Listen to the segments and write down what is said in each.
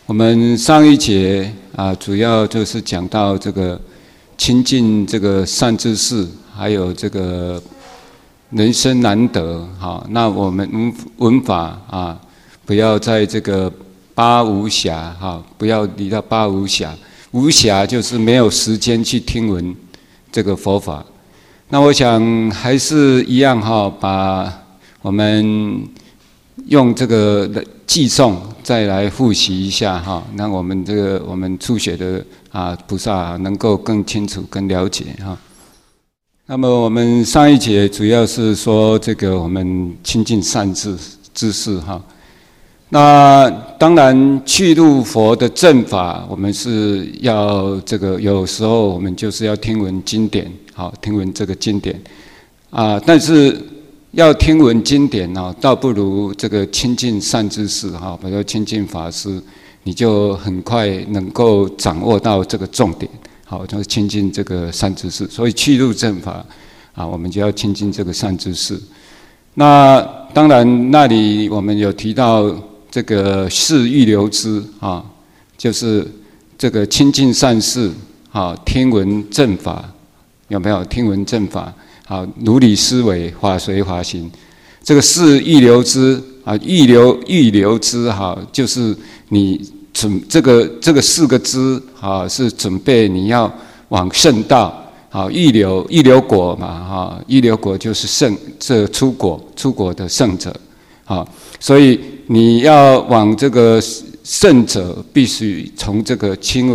我们上一节主要就是讲到这个亲近这个善知识，还有这个人生难得。好，那我们闻法不要在这个八无暇不要离到八无暇。无暇就是没有时间去听闻这个佛法。那我想还是一样把我们用这个偈颂再来复习一下让我们我们初学的菩萨能够更清楚、更了解那么我们上一节主要是说这个我们亲近善知识那当然去入佛的正法，我们是要这个有时候我们就是要听闻经典，听闻这个经典但是要听闻经典倒不如这个亲近善知识比如说亲近法师，你就很快能够掌握到这个重点，就是亲近这个善知识。所以去入正法我们就要亲近这个善知识。那当然那里我们有提到这个事欲留之就是这个亲近善事听闻正法，有没有听闻正法？如理思维，法随法行。这个事欲留之欲留之就是你这个四个之是准备你要往圣道欲留果嘛欲留果就是这出果的圣者所以你要往这个圣者，必须从这个亲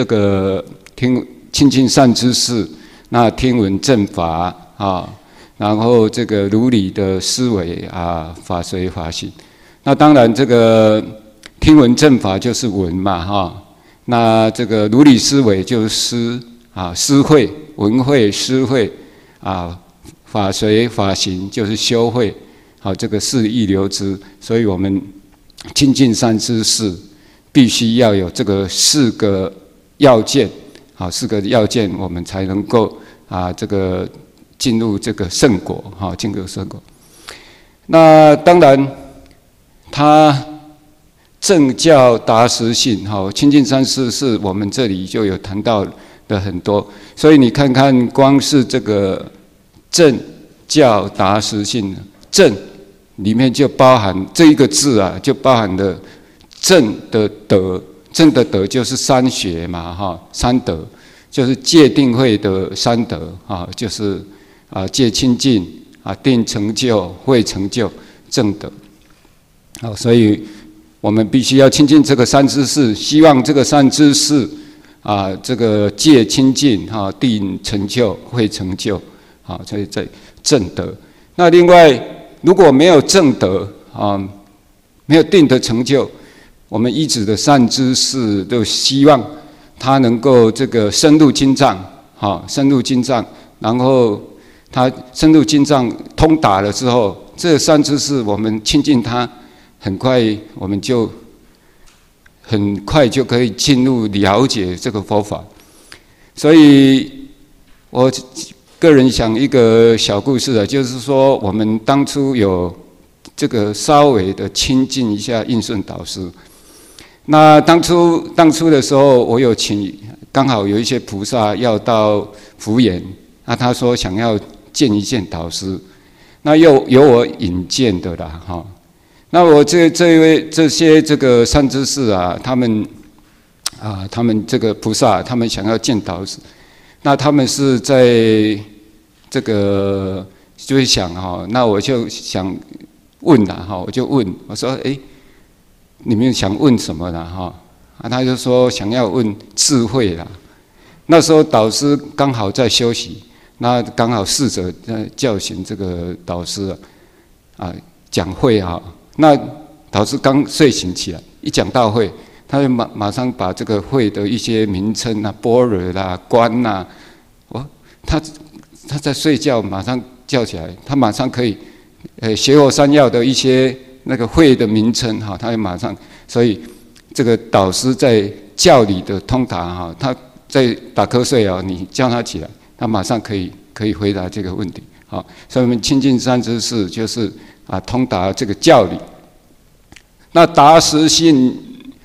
近善知识，那听闻正法然后这个如理的思维法随法行。那当然这个听闻正法就是闻嘛那这个如理思维就是思会，闻会思会法随法行就是修会这个事欲留之。所以我们亲近善知识必须要有这个四个要件我们才能够这个进入这个圣果进入圣果。那当然他正教达实性亲近善知识我们这里就有谈到的很多。所以你看看光是这个正教达实性，正里面就包含这一个字就包含了正的德。正的德就是三学嘛三德就是戒定慧的三德就是戒清净定成就慧成就正德所以我们必须要亲近这个善知识，希望这个善知识这个戒清净定成就慧成就所以在正德。那另外如果没有正德没有定的成就，我们依止的善知识都希望他能够这个深入经藏深入经藏，然后他深入经藏通达了之后，这个善知识我们亲近他，很快我们就可以进入了解这个佛法。所以我个人想一个小故事就是说我们当初有这个稍微的亲近一下印顺导师。那当初的时候，我有刚好有一些菩萨要到福岩，那他说想要见一见导师，那有我引荐的啦那我这些这个善知识他们这个菩萨，他们想要见导师，那他们是在这个就是想那我就想问我就问我说你们想问什么啦他就说想要问智慧啦。那时候导师刚好在休息，那刚好侍者在叫醒这个导师讲会那导师刚睡醒起来，一讲到会，他就马上把这个会的一些名称般若啦观啦他在睡觉，马上叫起来，他马上可以邪火山药的一些那个会的名称他就马上。所以这个导师在教理的通达他在打瞌睡你叫他起来，他马上可以回答这个问题所以我们亲近善知识就是通达这个教理。那达实性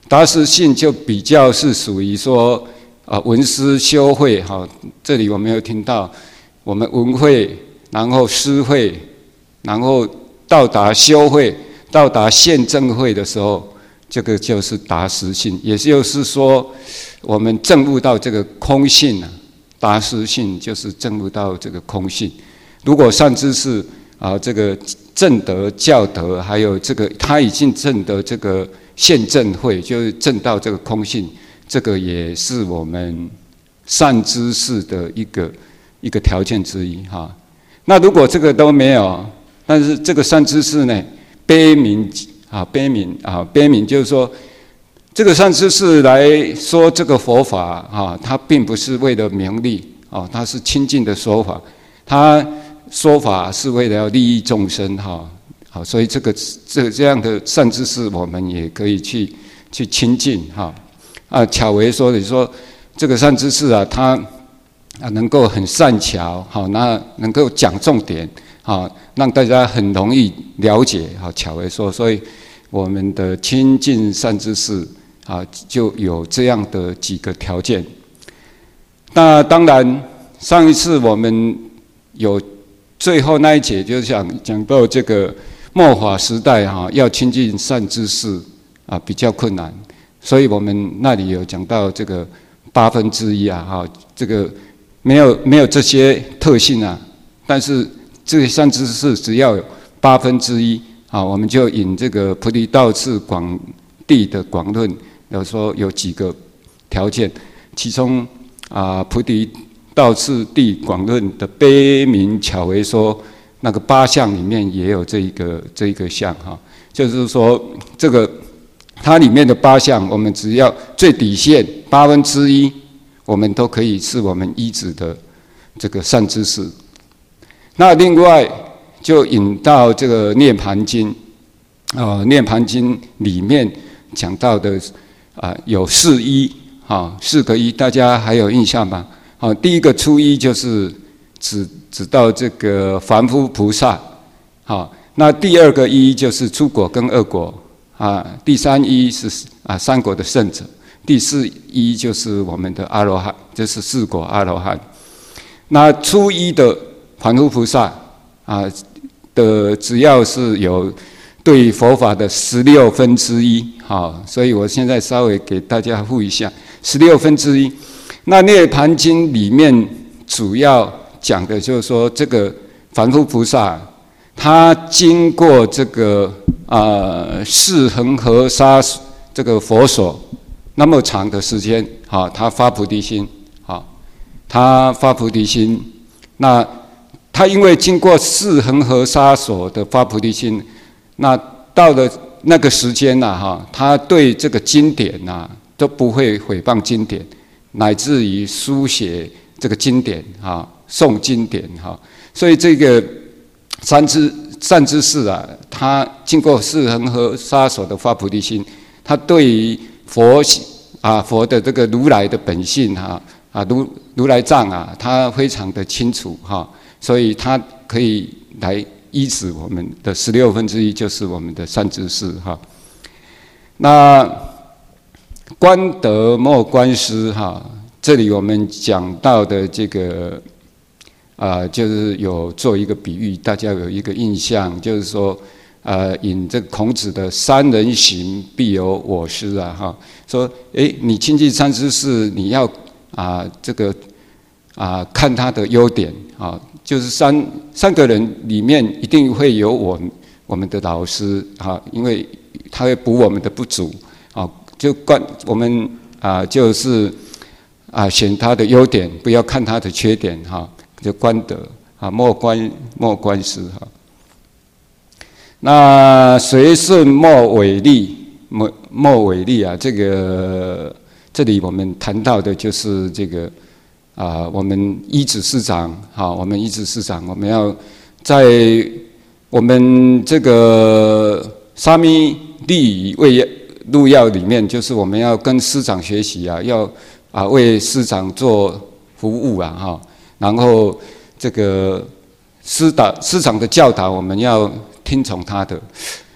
达实性就比较是属于说闻思修会哈，这里我们有听到我们闻会，然后思会，然后到达修会，到达现证会的时候，这个就是达实性，也就是说我们证悟到这个空性啊，达实性就是证悟到这个空性。如果善知识这个证得教德，还有这个他已经证得这个现证会，就是证到这个空性，这个也是我们善知识的一个条件之一哈。那如果这个都没有，但是这个善知识呢，悲悯就是说，这个善知识来说这个佛法它并不是为了名利它是亲近的说法，他说法是为了要利益众生好，所以这样的善知识，我们也可以去亲近巧为说你说这个善知识他能够很善巧那能够讲重点让大家很容易了解巧为说，所以我们的亲近善知识就有这样的几个条件。那当然，上一次我们有最后那一节，就是讲到这个末法时代要亲近善知识比较困难，所以我们那里有讲到这个1/8这个没有这些特性但是这个善知识只要有1/8我们就引这个菩提道次广地的广论，有说有几个条件，其中菩提道次第广论的悲悯巧为说那个8项里面也有这一个项就是说这个它里面的8项，我们只要最底线1/8，我们都可以是我们依止的这个善知识。那另外就引到这个涅盘经涅盘经里面讲到的有4依4个依，大家还有印象吗？第一个初依就是指到这个凡夫菩萨那第2个依就是初果跟2果第3依是3果的圣者，第4依就是我们的阿罗汉，就是4果阿罗汉。那初依的凡夫菩萨的只要是有对佛法的1/16所以我现在稍微给大家复一下1/16。那涅盘经里面主要讲的就是说，这个凡夫菩萨他经过这个4恒河沙这个佛所那么长的时间他发菩提心他发菩提心，那他因为经过4恒河沙所的发菩提心，那到了那个时间他对这个经典都不会毁谤经典，乃至于书写这个经典诵经典所以这个善知识他经过4恒河沙所的发菩提心，他对于佛的这个如来的本性如来藏他非常的清楚所以他可以来依止我们的1/16，就是我们的善知识那观德莫观师这里我们讲到的这个就是有做一个比喻，大家有一个印象，就是说引这个孔子的3人行必有我师说你亲近善知识，你要这个看他的优点就是三个人里面一定会有我们的老师因为他会补我们的不足就我们就是选他的优点，不要看他的缺点就观德莫观师那随顺莫违逆，莫违逆这里我们谈到的就是这个我们依止师长我们依止师长，我们要在我们这个沙弥利为入要里面，就是我们要跟师长学习要为师长做服务然后这个师长的教导我们要听从他的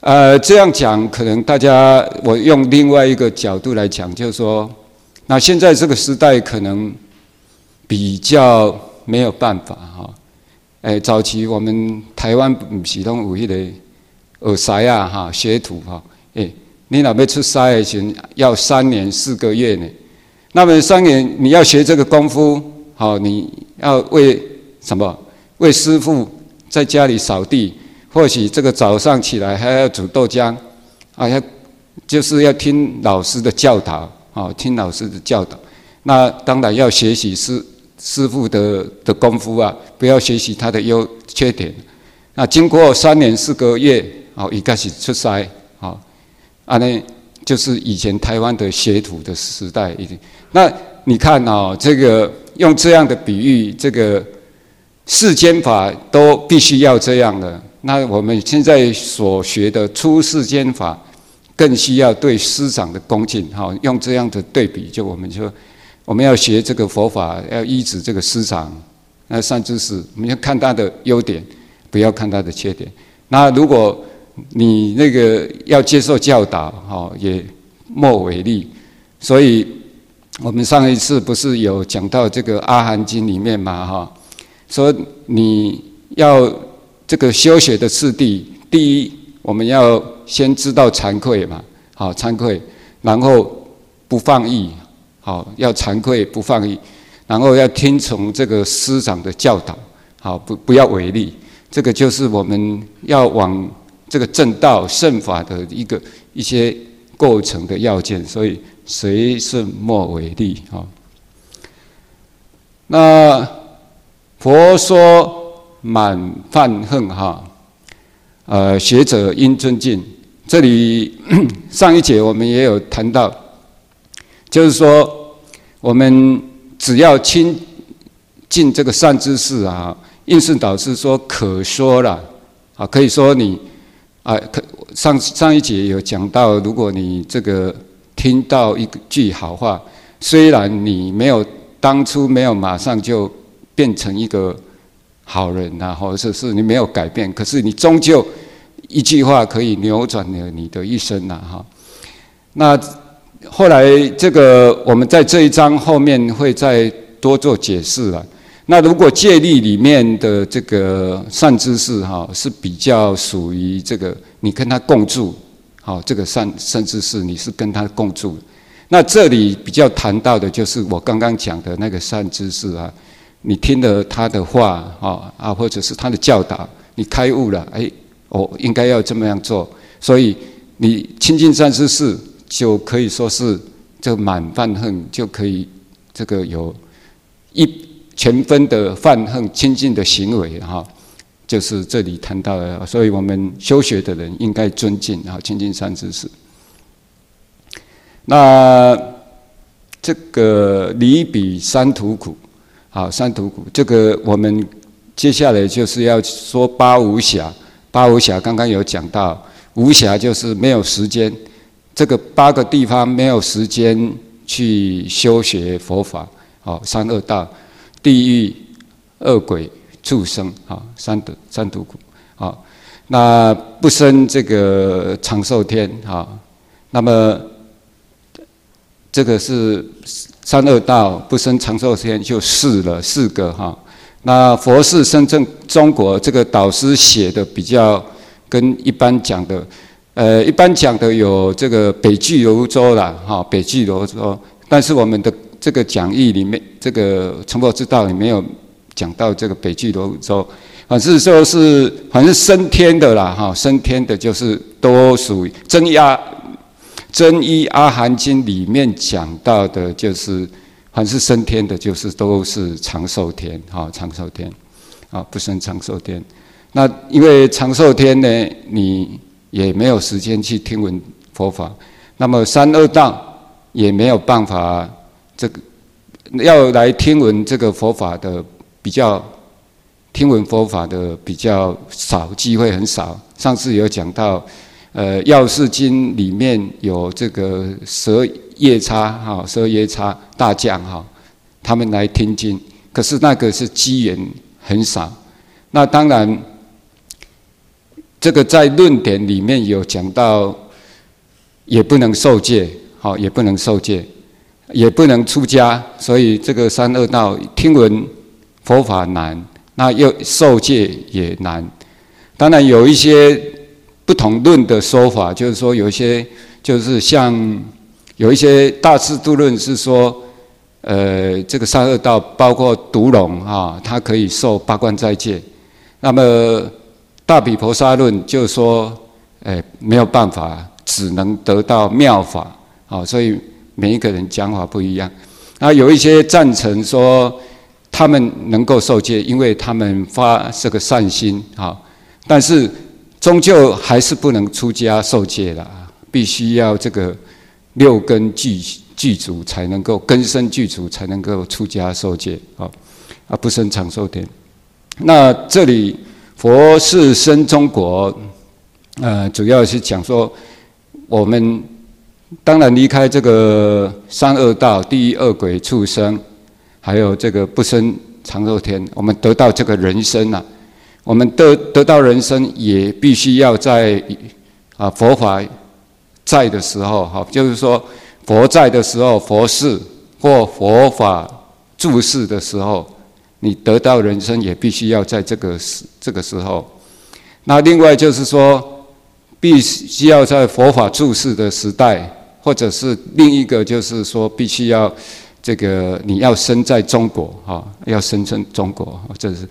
这样讲可能大家，我用另外一个角度来讲，就是说，那现在这个时代可能比较没有办法哈。早期我们台湾不是拢有迄个学师啊哈，学徒哈，你若要出师的时候要3年4个月呢。那么3年你要学这个功夫，好，你要为什么？为师父在家里扫地。或许这个早上起来还要煮豆浆，就是要听老师的教导，听老师的教导。那当然要学习师父的功夫啊，不要学习他的缺点。那经过3年4个月，伊开始出师，那就是以前台湾的学徒的时代。那你看这个用这样的比喻，这个世间法都必须要这样的。那我们现在所学的出世间法，更需要对师长的恭敬。用这样的对比，我们要学这个佛法，要依止这个师长，那善知识，我们要看他的优点，不要看他的缺点。那如果你那个要接受教导，也莫违逆。所以我们上一次不是有讲到这个《阿含经》里面嘛，说你要这个修学的次第，第一，我们要先知道惭愧嘛，惭愧，然后不放逸，要惭愧不放逸，然后要听从这个师长的教导，不要违逆，这个就是我们要往这个正道圣法的一些构成的要件，所以随顺莫违逆。那佛说满犯恨学者应尊敬。这里上一节我们也有谈到，就是说我们只要亲近这个善知识应顺导师说可说了可以说你上一节有讲到，如果你这个听到一句好话，虽然你当初没有马上就变成一个好人或者是你没有改变，可是你终究一句话可以扭转了你的一生那后来这个我们在这一章后面会再多做解释了。那如果戒律里面的这个善知识是比较属于这个你跟他共住，这个善知识你是跟他共住。那这里比较谈到的就是我刚刚讲的那个善知识你听了他的话或者是他的教导，你开悟了，应该要这么样做，所以你亲近善知识，就可以说是这满犯恨，就可以这个有全分的犯恨亲近的行为就是这里谈到的。所以我们修学的人应该尊敬亲近善知识。那这个离彼三途苦。三途苦，这个我们接下来就是要说八无暇。八无暇刚刚有讲到，无暇就是没有时间，这个8个地方没有时间去修学佛法。三恶道、地狱、恶鬼、畜生，三途苦。那不生这个长寿天。那么这个是三恶道，不生长寿天就4个那佛是深圳中国这个导师写的比较跟一般讲的，一般讲的有这个北俱泸州啦，北俱泸州，但是我们的这个讲义里面，这个成佛之道里没有讲到这个北俱泸州，反正升天的啦，升天的就是都属于真一阿含经里面讲到的，就是凡是升天的，就是都是长寿天，长寿天，不生长寿天。那因为长寿天呢，你也没有时间去听闻佛法，那么三恶道也没有办法，这个要来听闻这个佛法的听闻佛法的比较少，机会很少。上次有讲到。药师经里面有这个12夜叉12夜叉大将他们来听经，可是那个是机缘很少。那当然， 这个在论点里面有讲到，也不能受戒，好，也不能受戒，也不能出家，所以这个三恶道听闻佛法难，那又受戒也难。当然有一些不同论的说法，就是说有一些就是像有一些大智度论是说，这个三恶道包括毒龙啊，它可以受八关斋戒。那么大毗婆沙论就说，没有办法，只能得到妙法啊，所以每一个人讲法不一样。那有一些赞成说，他们能够受戒，因为他们发这个善心啊，但是终究还是不能出家受戒的，必须要这个六根具足才能够根身具足才能够出家受戒啊，不生长寿天。那这里佛是生中国，主要是讲说，我们当然离开这个三恶道、地狱、恶鬼、畜生，还有这个不生长寿天，我们得到这个人生啊，我们得到人生，也必须要在佛法在的时候，哈，就是说佛在的时候，佛事或佛法住世的时候，你得到人生也必须要在这个时候。那另外就是说，必须要在佛法住世的时代，或者是另一个就是说，必须要这个你要生在中国哈，要生在中国，这是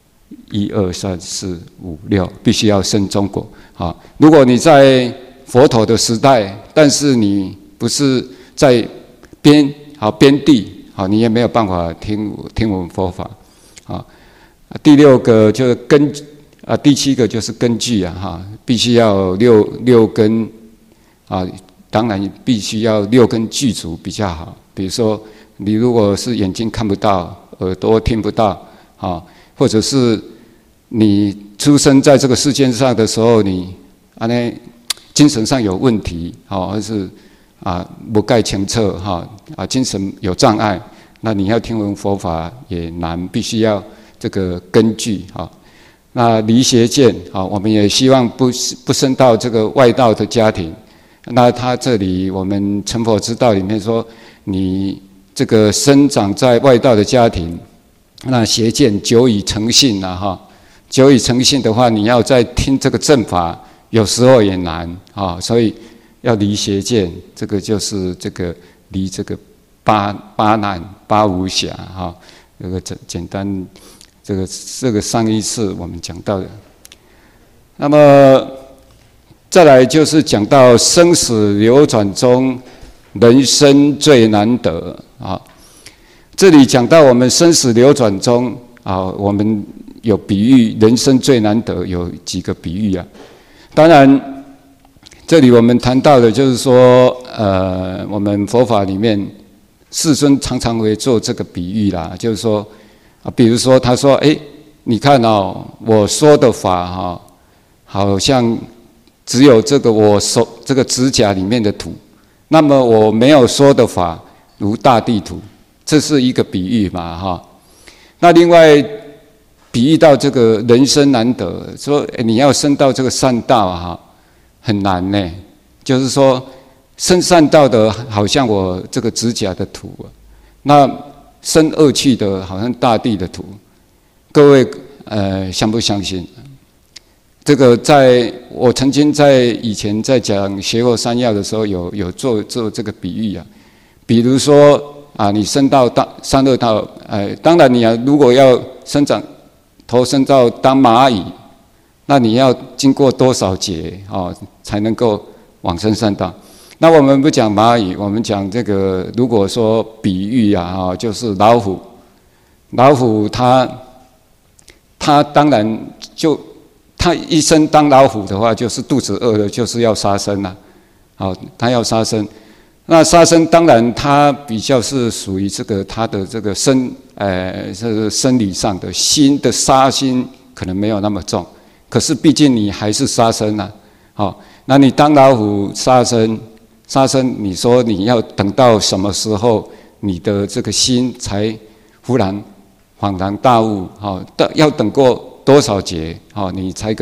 1、2、3、4、5、6，必须要生中国啊。如果你在佛陀的时代，但是你不是在边地，好，你也没有办法听闻佛法啊。第6个就是第7个就是根据啊，哈，必须要六根啊，当然必须要六根具足比较好。比如说，你如果是眼睛看不到，耳朵听不到，啊，或者是你出生在这个世界上的时候，你精神上有问题，或是不盖清澈精神有障碍，那你要听闻佛法也难，必须要这个根据那离邪见我们也希望不生到这个外道的家庭。那他这里我们成佛之道里面说，你这个生长在外道的家庭，那邪见久已成性了久已成性的话，你要再听这个正法，有时候也难所以要离邪见，这个就是这个离这个八难八无暇这个简单，这个上一次我们讲到的。那么再来就是讲到生死流转中，人生最难得这里讲到我们生死流转中我们有比喻，人生最难得有几个比喻当然，这里我们谈到的就是说，我们佛法里面世尊常常会做这个比喻啦，就是说比如说他说，你看我说的法好像只有这个我手这个指甲里面的土，那么我没有说的法如大地土，这是一个比喻嘛那另外比喻到这个人生难得，说你要升到这个善道很难呢，就是说升善道的好像我这个指甲的土那升恶趣的好像大地的土，各位相不相信？这个我曾经以前在讲邪佛三要的时候有做这个比喻比如说你升到三恶道，当然你如果要投生到当蚂蚁，那你要经过多少劫才能够往生善道？那我们不讲蚂蚁，我们讲这个，如果说比喻就是老虎。老虎它当然它一生当老虎的话，就是肚子饿了，就是要杀生它要杀生。那杀生当然它比较是属于这个它的这个是生理上的，心的杀心可能没有那么重，可是毕竟你还是杀生那你当老虎杀生，你说你要等到什么时候，你的这个心才忽然恍然大悟要等过多少劫你才可以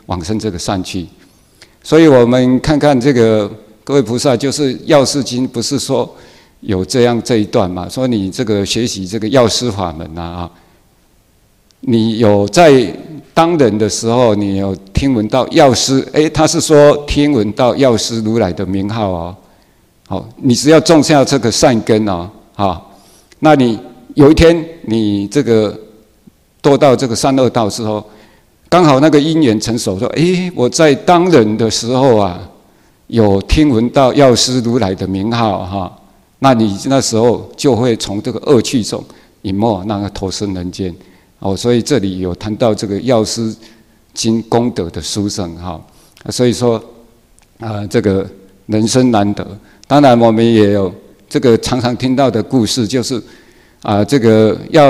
往生这个善趣。所以我们看看这个各位菩萨，就是《药师经》不是说有这一段嘛？说你这个学习这个药师法门啊，你有在当人的时候，你有听闻到药师，他是说听闻到药师如来的名号哦。好，你只要种下这个善根哦，好，那你有一天你这个堕到这个三恶道之后，刚好那个因缘成熟，说，我在当人的时候啊，有听闻到药师如来的名号哈，那你那时候就会从这个恶趣中隐没，那个投生人间。所以这里有谈到这个药师经功德的殊胜哈，所以说这个人生难得。当然我们也有这个常常听到的故事，就是这个要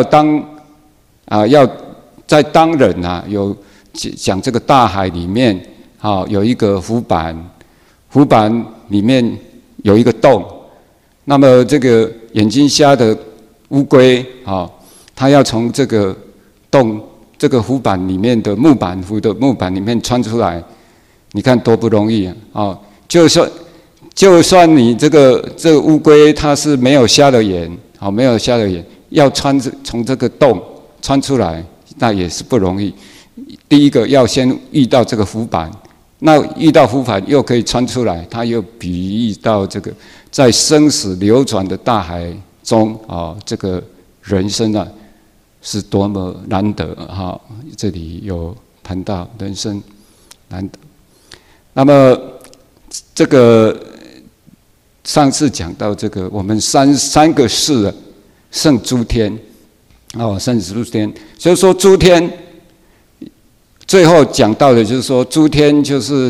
在当人有讲这个大海里面有一个浮板，浮板里面有一个洞，那么这个眼睛瞎的乌龟它要从这个洞这个浮板里面的木板里面穿出来，你看多不容易啊！就算你这个乌龟它是没有瞎了眼，没有瞎了眼，要从这个洞穿出来，那也是不容易。第一个要先遇到这个浮板，那遇到浮板又可以穿出来，它又比喻到这个在生死流转的大海中这个人生是多么难得哈！这里有谈到人生难得。那么这个上次讲到这个，我们三个世胜诸天胜诸天，所以说诸天最后讲到的就是说，诸天就是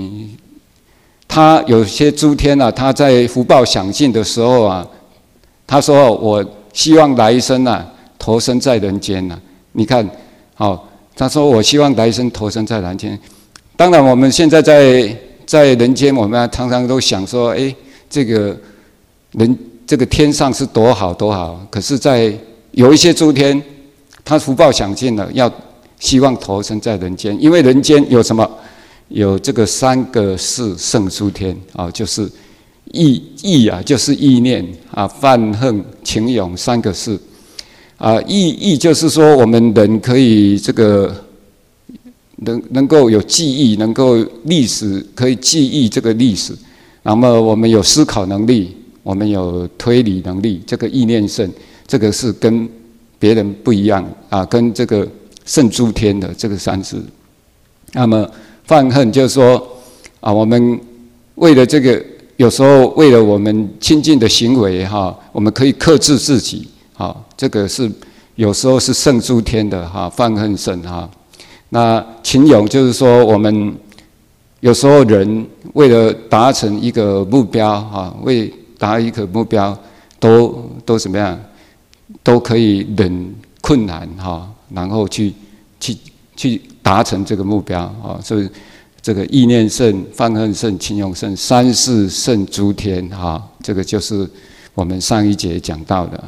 他有些诸天他在福报享尽的时候他说我希望来生投生在人间你看他说我希望来生投生在人间。当然我们现在在人间，我们常常都想说这个天上是多好多好，可是在有一些诸天他福报享尽了，要希望投生在人间，因为人间有什么？有这个三个世胜诸天就是意就是意念泛恨情勇三个世意就是说我们人可以这个能够有记忆，能够历史可以记忆这个历史，那么我们有思考能力，我们有推理能力，这个意念胜，这个是跟别人不一样跟这个胜诸天的这个三世。那么泛恨就是说我们为了这个，有时候为了我们亲近的行为我们可以克制自己这个是有时候是胜诸天的泛恨胜那情勇就是说我们有时候人为了达成一个目标为达一个目标都怎么样，都可以忍困难然后去达成这个目标所以这个意念胜、泛恨胜、情勇胜，三世胜诸天这个就是我们上一节讲到的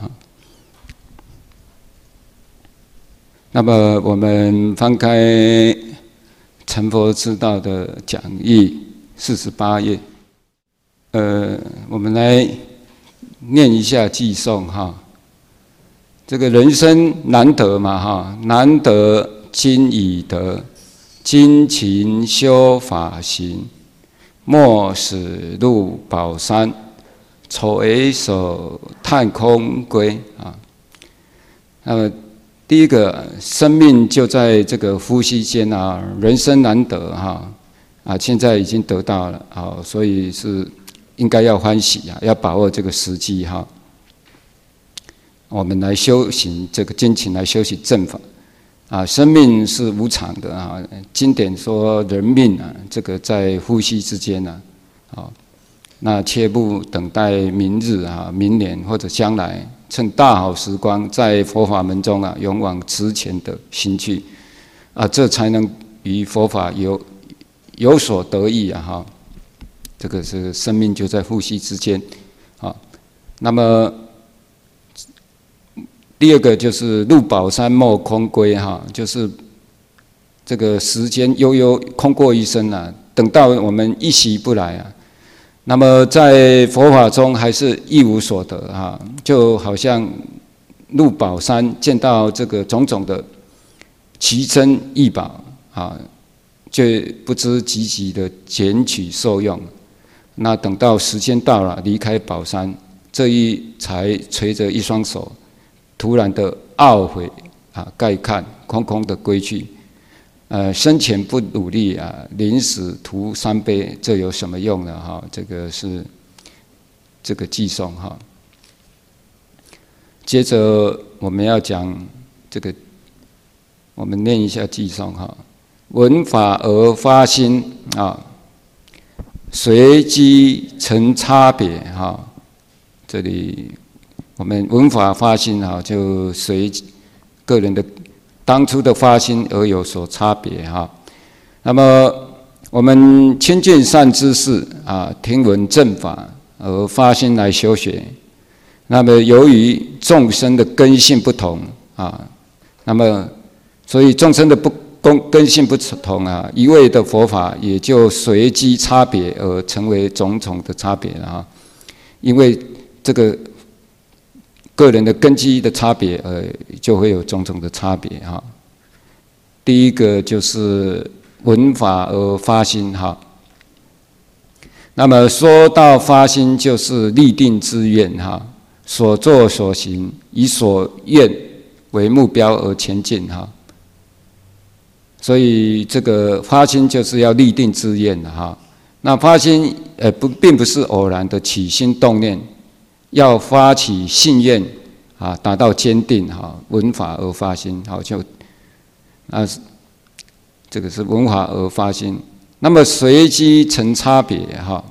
那么我们翻开成佛之道的讲义48页，我们来念一下偈颂这个人生难得嘛难得今已得，精勤修法行，莫使入宝山，垂手叹空归那么第一个，生命就在这个呼吸间人生难得现在已经得到了所以是应该要欢喜要把握这个时机我们来修行这个精勤来修行正法生命是无常的经典说人命这个在呼吸之间那切不等待明日明年或者将来，趁大好时光，在佛法门中勇往直前的行去这才能与佛法有所得益这个是生命就在呼吸之间那么第二个就是入宝山莫空归就是这个时间悠悠空过一生啊，等到我们一息不来啊，那么在佛法中还是一无所得啊，就好像入宝山见到这个种种的奇珍异宝啊，就不知积极的捡取受用。那等到时间到了，离开宝山，这一才垂着一双手，突然的懊悔啊，概看空空的归去。生前不努力啊，临死图三杯，这有什么用呢？哈，这个是这个偈颂哈。接着我们要讲这个，我们念一下偈颂哈。闻法而发心啊，随机成差别哈。这里我们闻法发心哈，就随个人的当初的发心而有所差别哈。那么我们亲近善知识啊，听闻正法而发心来修学。那么由于众生的根性不同啊，那么所以众生的根性不同啊，一味的佛法也就随机差别而成为种种的差别了哈。因为这个个人的根基的差别，就会有种种的差别哈。第一个就是闻法而发心哈。那么说到发心，就是立定志愿哈，所作所行以所愿为目标而前进哈。所以这个发心就是要立定志愿的哈。那发心并不是偶然的起心动念。要发起信愿啊，达到坚定哈，闻法而发心，好就这个是闻法而发心。那么随机成差别哈，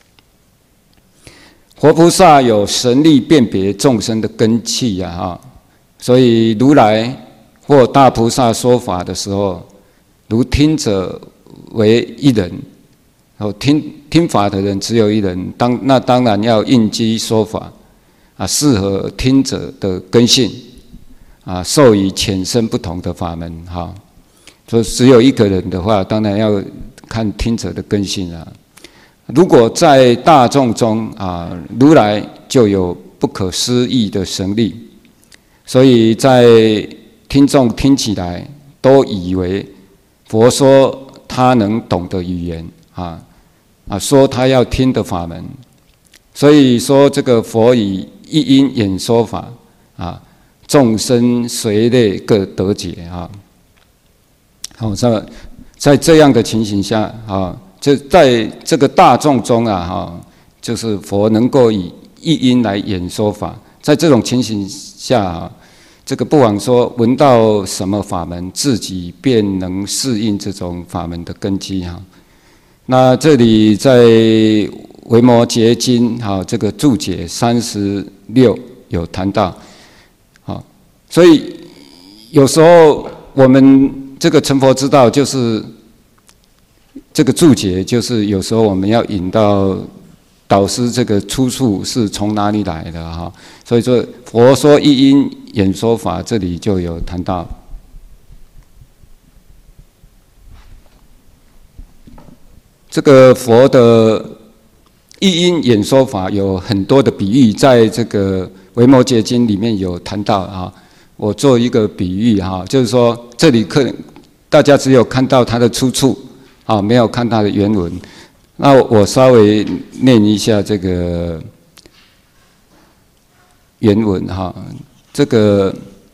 活菩萨有神力辨别众生的根器呀哈，所以如来或大菩萨说法的时候，如听者为一人。听法的人只有一人，那当然要应机说法啊，适合听者的根性啊，授予浅深不同的法门哈。所以只有一个人的话，当然要看听者的根性啊。如果在大众中啊，如来就有不可思议的神力，所以在听众听起来都以为佛说他能懂的语言啊，说他要听的法门，所以说这个佛以一因演说法啊，众生随类各得解啊。好，在这样的情形下啊，就在这个大众中啊，就是佛能够以一因来演说法，在这种情形下啊，这个不枉说闻到什么法门，自己便能适应这种法门的根基哈。那这里在《维摩诘经》这个注解36有谈到，所以有时候我们这个成佛之道，就是这个注解，就是有时候我们要引到导师这个出处是从哪里来的哈。所以说佛说一因演说法，这里就有谈到。这个佛的一因演说法有很多的比喻，在这个《维摩诘经》里面有谈到啊。我做一个比喻哈，就是说这里大家只有看到它的出处啊，没有看它的原文。那我稍微念一下这个原文哈。这个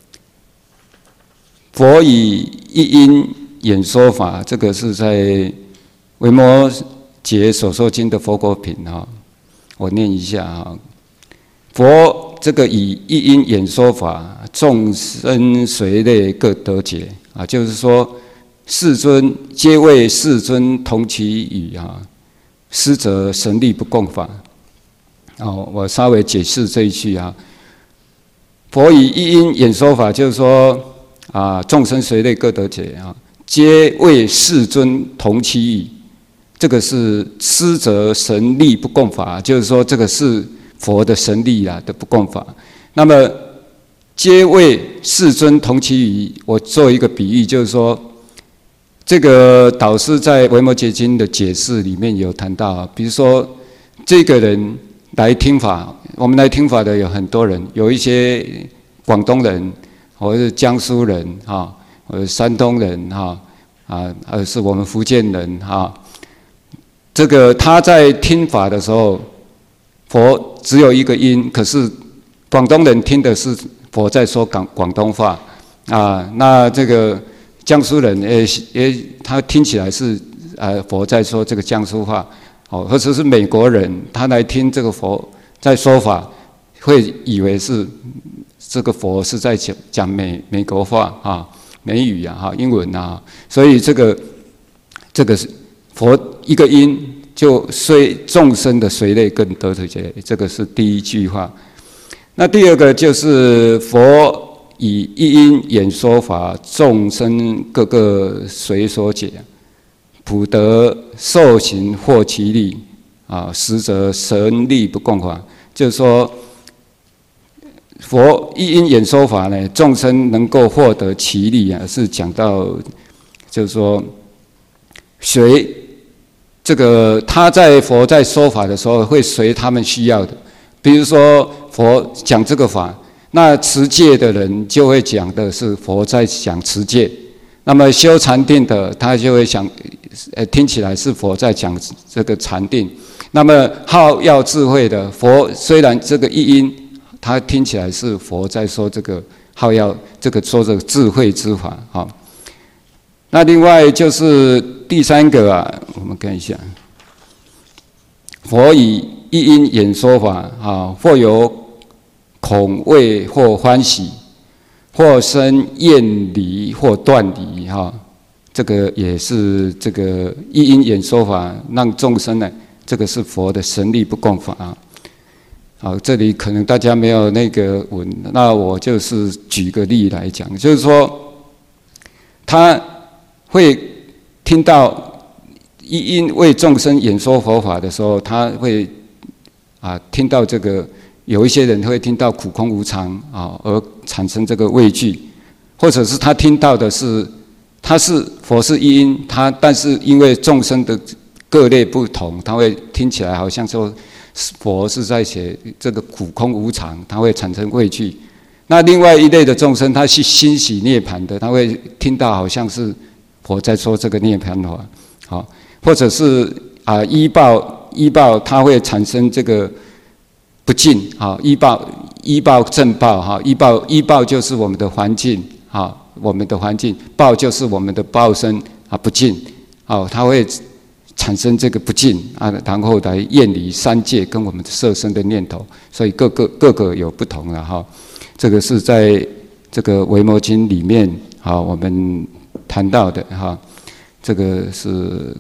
佛以一因演说法，这个是在维摩诘所说经的佛果品哈，我念一下哈。佛这个以一因演说法，众生随类各得解啊，就是说世尊皆为世尊同其语啊，师则神力不共法。我稍微解释这一句啊。佛以一因演说法，就是说众生随类各得解啊，皆为世尊同其语。这个是师则神力不共法，就是说这个是佛的神力的不共法。那么皆为世尊同其语，我做一个比喻，就是说这个导师在《维摩诘经》的解释里面有谈到，比如说这个人来听法，我们来听法的有很多人，有一些广东人，或者是江苏人或者山东人是我们福建人这个他在听法的时候，佛只有一个音，可是广东人听的是佛在说广东话那这个江苏人他听起来是佛在说这个江苏话或者是美国人他来听这个佛在说法，会以为是这个佛是在讲美国话美语英文所以这个是佛一个音就随众生的随类更得解，这个是第一句话。那第二个就是佛以一因演说法，众生各个随所解，普得受行获其利实则神力不共法。就是说，佛一因演说法呢，众生能够获得其利是讲到，就是说，随这个佛在说法的时候，会随他们需要的。比如说，佛讲这个法，那持戒的人就会讲的是佛在讲持戒，那么修禅定的他就会想，听起来是佛在讲这个禅定。那么好要智慧的佛，虽然这个一音，他听起来是佛在说这个好要这个说这个智慧之法那另外就是第三个我们看一下，佛以一因演说法或有恐畏或欢喜，或生厌离或断离这个也是这个一因演说法，让众生呢，这个是佛的神力不共法这里可能大家没有那个文，那我就是举个例来讲，就是说他会听到一因为众生演说佛法的时候，他会听到这个，有一些人会听到苦空无常而产生这个畏惧，或者是他听到的是佛是一因，但是因为众生的各类不同，他会听起来好像说佛是在写这个苦空无常，他会产生畏惧。那另外一类的众生，他是欣喜涅槃的，他会听到好像是佛在说这个涅槃法或者是依报它会产生这个不净依报正报依报就是我们的环境我们的环境，报就是我们的报身不净它会产生这个不净然后来厌离三界跟我们的色身的念头，所以各个有不同了这个是在这个《维摩经》里面我们谈到的这个是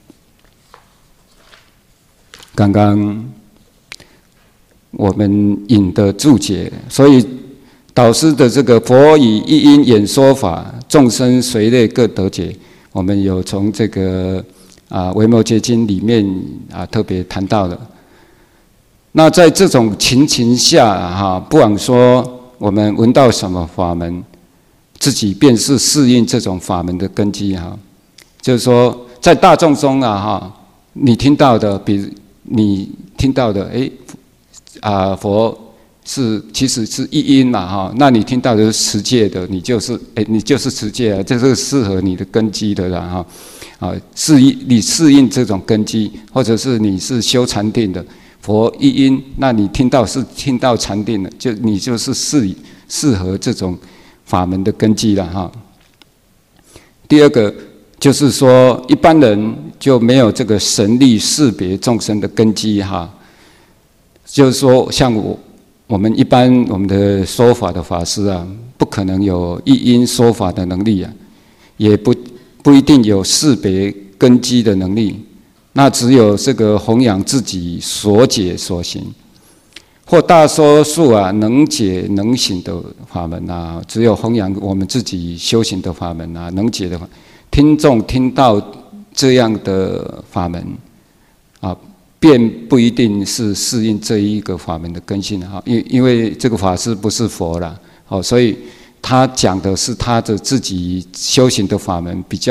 刚刚我们引的注解，所以导师的这个佛以一因演说法，众生随类各得解，我们有从这个《维摩诘经》里面特别谈到的。那在这种情形下不管说我们闻到什么法门，自己便是适应这种法门的根基就是说在大众中你听到的，比如你听到的佛其实是一因那你听到的是持戒的，你就是持戒这是适合你的根基的你适应这种根基，或者是你是修禅定的，佛一因，那你听到禅定的，你就是适合这种法门的根基了第二个就是说，一般人就没有这个神力识别众生的根基就是说，像我们一般我们的说法的法师不可能有一因说法的能力也不一定有识别根基的能力，那只有这个弘扬自己所解所行，或大多数能解能行的法门只有弘扬我们自己修行的法门能解的法，听众听到这样的法门便不一定是适应这一个法门的根性因为这个法师不是佛所以他讲的是他的自己修行的法门比较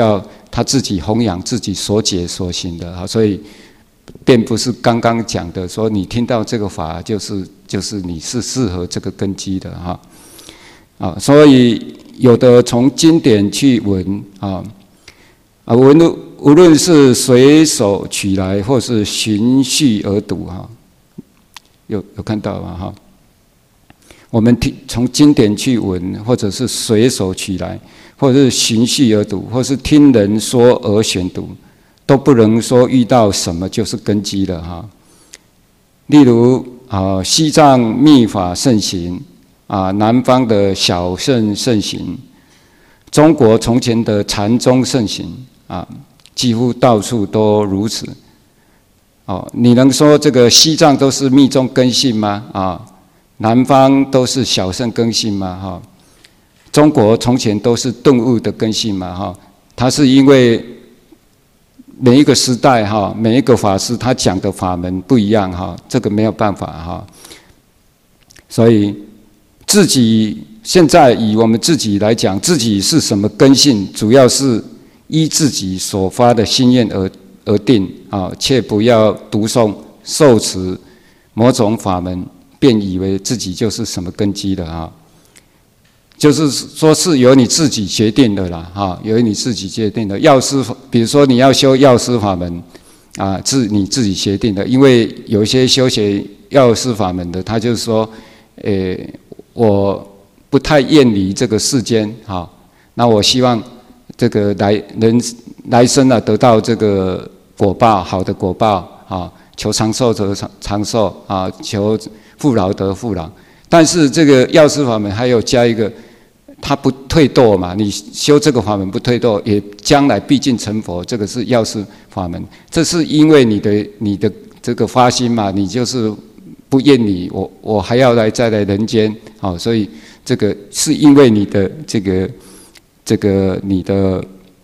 他自己弘扬自己所解所行的啊，所以并不是刚刚讲的说你听到这个法就是你是适合这个根基的哈啊，所以有的从经典去闻啊闻无论是随手取来或是循序而读哈，有看到吗哈？我们从经典去闻，或者是随手取来，或者是循序而读，或是听人说而选读，都不能说遇到什么就是根基了哈。例如西藏密法盛行南方的小乘盛行，中国从前的禅宗盛行几乎到处都如此。你能说这个西藏都是密宗根性吗？南方都是小乘根性吗？中国从前都是顿悟的根性吗？它是因为每一个时代每一个法师他讲的法门不一样这个没有办法所以自己现在以我们自己来讲，自己是什么根性，主要是依自己所发的心愿而定切不要读诵受持某种法门，便以为自己就是什么根基的就是说是由你自己决定的啦由你自己决定的。药师，比如说你要修药师法门你自己决定的，因为有一些修学药师法门的，他就是说，我不太厌离这个世间那我希望这个来生得到这个果报，好的果报求长寿得长寿求富饶得富饶。但是这个药师法门还有加一个，他不退堕嘛，你修这个法门不退堕，也将来必定成佛，这个是药师法门。这是因为你的这个发心嘛，你就是不厌离，我还要再来人间所以这个是因为你的这个你的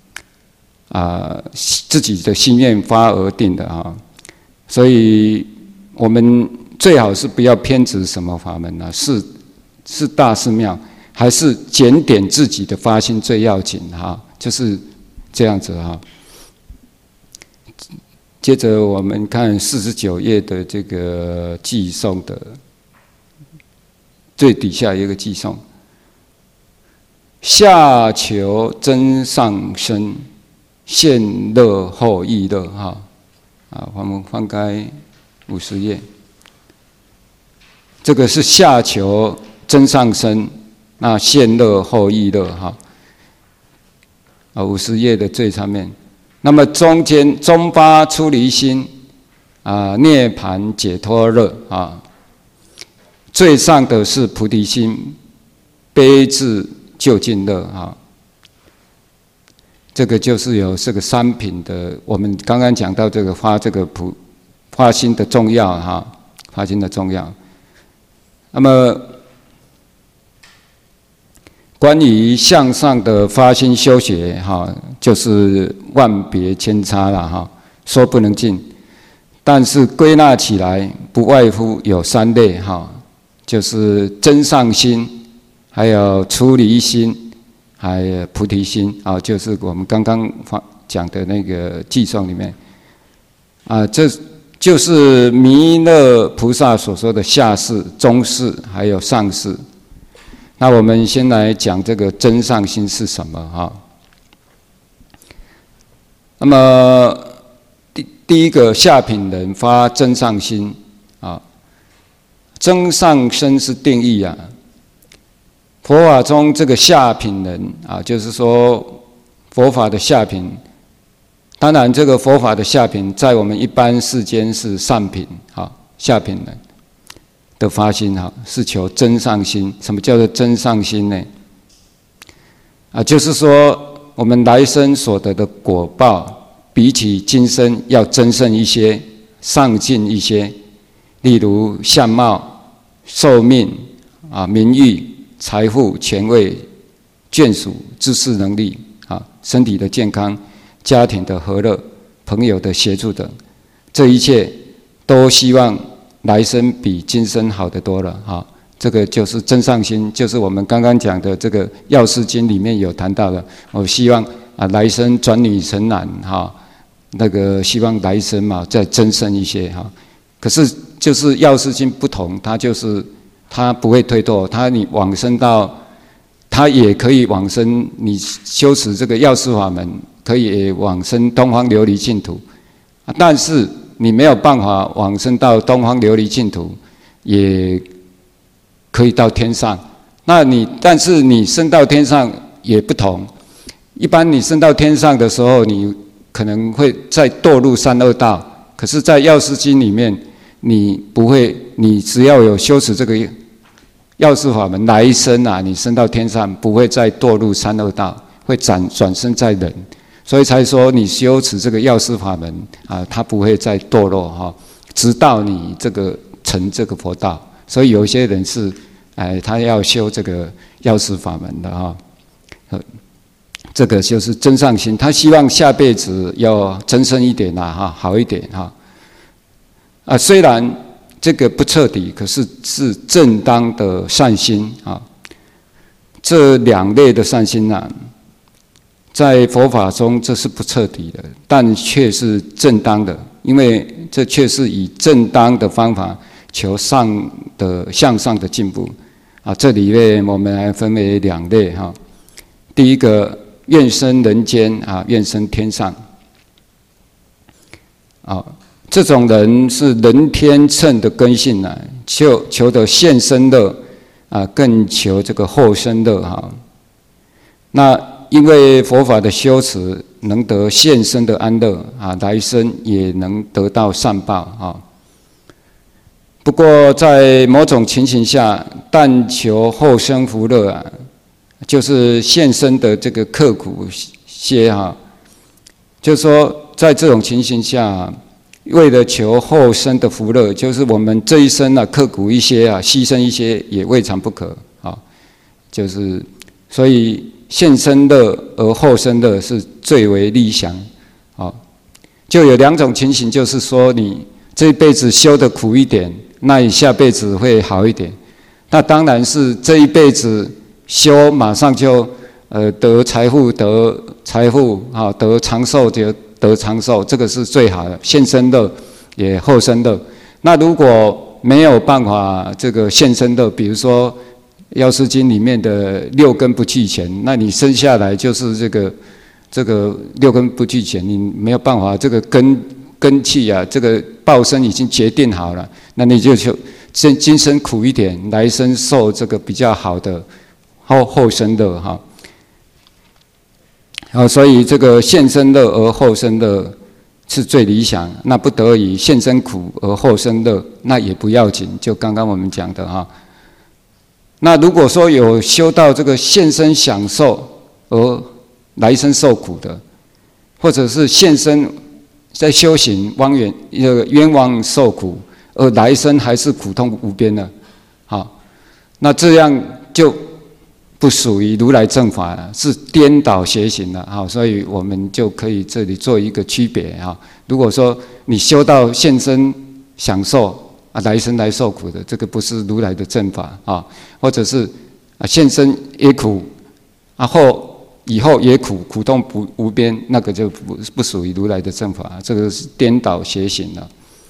自己的心愿发而定的所以我们最好是不要偏执什么法门是大是妙，还是检点自己的发心最要紧就是这样子接着我们看49页的这个偈颂的最底下一个偈颂：下求真上身，现乐后亦乐我们翻开50页，这个是下求真上身，那现乐后亦乐50页的最上面。那么中发出离心涅槃解脱乐最上的是菩提心，悲智究竟乐这个就是有这个三品的。我们刚刚讲到这个发心的重要发心的重要。那么关于向上的发心修学就是万别千差了说不能尽，但是归纳起来不外乎有3类就是真上心，还有出离心，还有菩提心就是我们刚刚讲的那个偈颂里面这就是弥勒菩萨所说的下士、中士还有上士。那我们先来讲这个真上心是什么那么第一个下品人发真上心真上身是定义佛法中这个下品人就是说佛法的下品。当然这个佛法的下品在我们一般世间是上品下品人的发心是求真上心。什么叫做真上心呢？就是说我们来生所得的果报比起今生要增胜一些，上进一些。例如相貌、寿命名誉、财富、权位、眷属、知识能力身体的健康、家庭的和乐、朋友的协助等，这一切都希望来生比今生好得多了这个就是真上心，就是我们刚刚讲的这个《药师经》里面有谈到的。我希望来生转女成男哈，那个希望来生嘛再增生一些哈。可是就是药师经不同，它不会退堕，你往生到，它也可以往生。你修持这个药师法门，可以往生东方琉璃净土，但是你没有办法往生到东方琉璃净土，也可以到天上。但是你升到天上也不同。一般你升到天上的时候，你可能会再堕入三恶道。可是，在药师经里面，你不会，你只要有修持这个药师法门，来生你升到天上，不会再堕入三恶道，会转生在人。所以才说你修持这个药师法门它不会再堕落直到你成这个佛道。所以有一些人是他要修这个药师法门的这个就是增上心，他希望下辈子要增生一点好一点虽然这个不彻底，可是是正当的善心这两类的善心在佛法中这是不彻底的，但却是正当的，因为这却是以正当的方法求向上的进步这里面我们来分为两类第一个愿生人间愿生天上这种人是人天乘的根性求得现生乐更求这个后生乐那因为佛法的修持能得现生的安乐来生也能得到善报不过在某种情形下，但求后生福乐就是现生的这个刻苦些就是说在这种情形下，为了求后生的福乐，就是我们这一生刻苦一些牺牲一些也未尝不可就是所以现生乐而后生乐是最为理想就有两种情形，就是说你这一辈子修得苦一点，那你下辈子会好一点。那当然是这一辈子修马上就得财富得长寿就得长寿，这个是最好的，现生乐也后生乐。那如果没有办法这个现生乐，比如说药师经里面的六根不俱全，那你生下来就是这个六根不俱全，你没有办法这个根器这个报身已经决定好了，那你就今生苦一点，来生受这个比较好的后生乐所以这个现生乐而后生乐是最理想。那不得已现生苦而后生乐，那也不要紧，就刚刚我们讲的那如果说有修到这个现生享受而来生受苦的，或者是现生在修行冤枉受苦，而来生还是苦痛无边的，那这样就不属于如来正法了，是颠倒邪行了所以我们就可以这里做一个区别如果说你修到现生享受来生来受苦的，这个不是如来的正法或者是现生也苦以后也苦痛无边，那个就不属于如来的正法，这个是颠倒邪行了。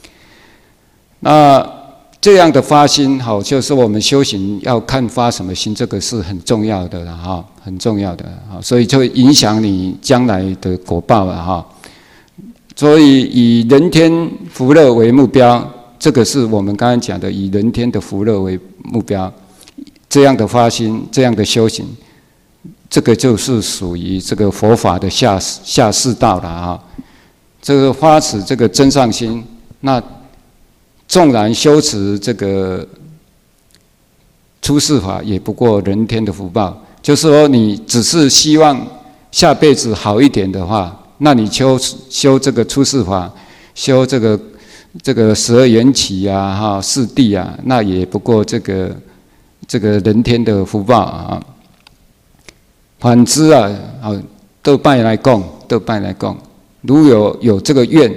那这样的发心就是我们修行要看发什么心，这个是很重要的很重要的所以就会影响你将来的果报了所以以人天福乐为目标，这个是我们刚才讲的以人天的福乐为目标，这样的发心，这样的修行，这个就是属于这个佛法的下士道了这个发持这个增上心，那纵然修持这个出世法，也不过人天的福报。就是说，你只是希望下辈子好一点的话，那你修这个出世法，修这个12缘起四谛那也不过这个人天的福报反之都拜来供，如有这个愿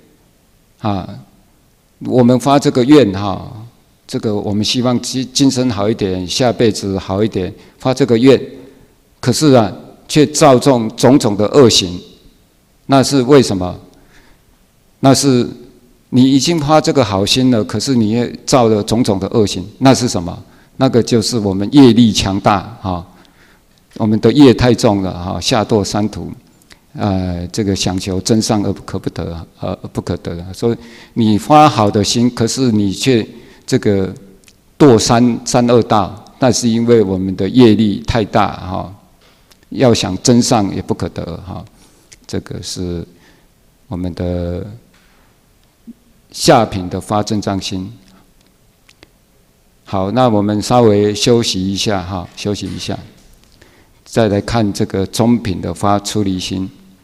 我们发这个愿这个我们希望今生好一点，下辈子好一点，发这个愿。可是却造种种种的恶行，那是为什么？那是你已经发这个好心了，可是你也造了种种的恶行，那是什么？那个就是我们业力强大我们的业太重了下堕三途，这个想求真善而不可得，所以你发好的心，可是你却这个堕三恶道，那是因为我们的业力太大要想真善也不可得这个是我们的下品的发正藏心。好，那我们稍微休息一下休息一下，再来看这个中品的发出离心。